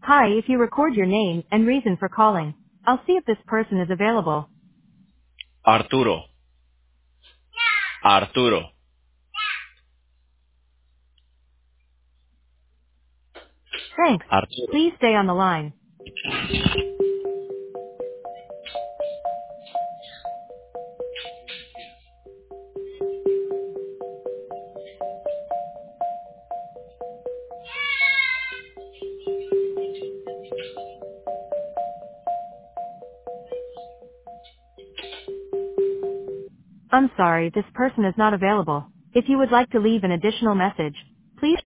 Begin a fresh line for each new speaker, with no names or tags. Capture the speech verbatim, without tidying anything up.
Hi, if you record your name and reason for calling, I'll see if this person is available.
Arturo, Arturo.
Thanks.
Arturo.
Please stay on the line. I'm sorry, this person is not available. If you would like to leave an additional message,